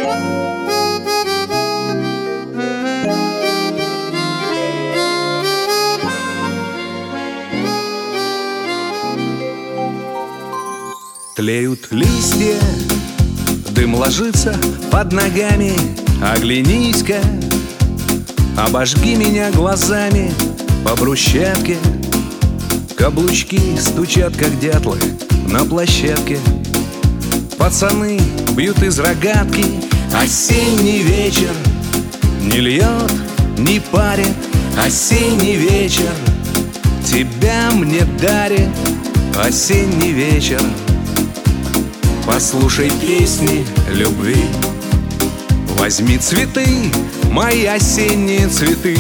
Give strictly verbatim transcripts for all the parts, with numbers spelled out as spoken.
Тлеют листья, дым ложится под ногами. Оглянись-ка, обожги меня глазами по брусчатке. Каблучки стучат, как дятлы на площадке. Пацаны бьют из рогатки. Осенний вечер не льет, не парит. Осенний вечер тебя мне дарит. Осенний вечер, послушай песни любви. Возьми цветы, мои осенние цветы.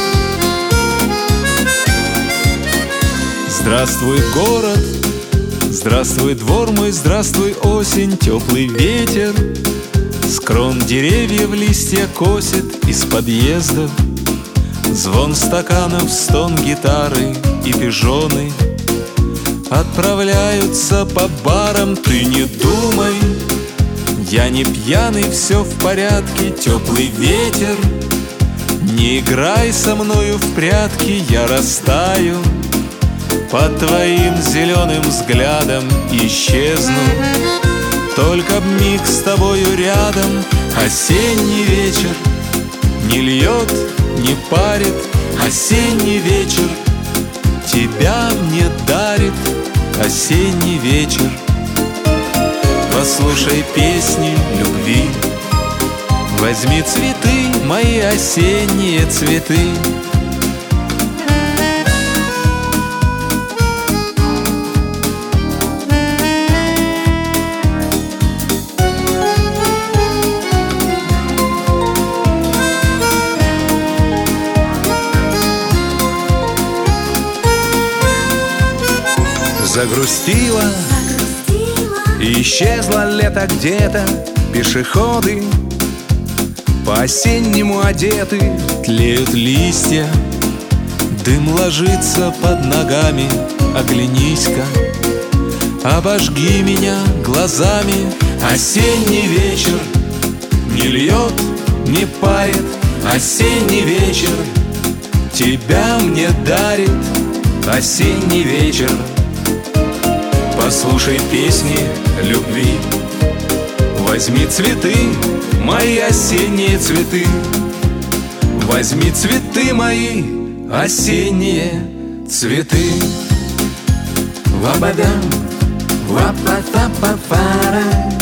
Здравствуй, город, здравствуй, двор мой, здравствуй, осень, теплый ветер. С крон деревьев листья косит из подъездов. Звон стаканов, стон гитары и пижоны отправляются по барам. Ты не думай, я не пьяный, все в порядке. Теплый ветер, не играй со мною в прятки. Я растаю под твоим зеленым взглядом, исчезну, только б миг с тобою рядом. Осенний вечер не льет, не парит. Осенний вечер тебя мне дарит. Осенний вечер, послушай песни любви. Возьми цветы, мои осенние цветы. Загрустила, и исчезло лето где-то. Пешеходы по-осеннему одеты. Тлеют листья, дым ложится под ногами. Оглянись-ка, обожги меня глазами. Осенний вечер не льет, не парит. Осенний вечер тебя мне дарит. Осенний вечер, послушай песни любви. Возьми цветы, мои осенние цветы. Возьми цветы, мои осенние цветы. Вабадам, вапатапапара.